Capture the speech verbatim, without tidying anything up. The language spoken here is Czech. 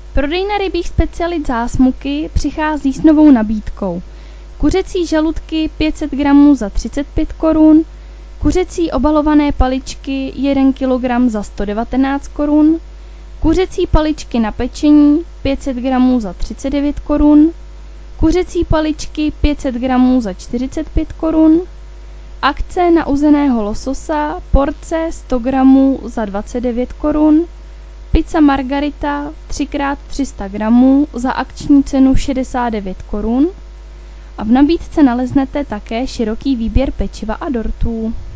Prodejna rybích specialit Zásmuky přichází s novou nabídkou. Kuřecí žaludky pět set gramů za třicet pět korun, kuřecí obalované paličky jeden kilogram za sto devatenáct korun, kuřecí paličky na pečení pět set gramů za třicet devět korun, kuřecí paličky pět set gramů za čtyřicet pět korun, akce na uzeného lososa porce sto gramů za dvacet devět korun, pizza margarita tři krát tři sta gramů za akční cenu šedesát devět korun a v nabídce naleznete také široký výběr pečiva a dortů.